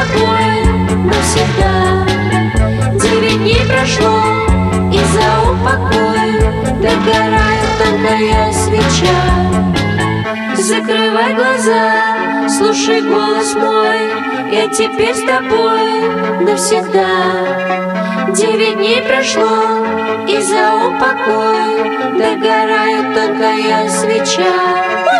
тобой навсегда. 9 дней прошло, и за упокой догорает тонкая свеча. Закрывай глаза, слушай голос мой, я теперь с тобой навсегда. 9 дней прошло, и за упокой догорает тонкая свеча.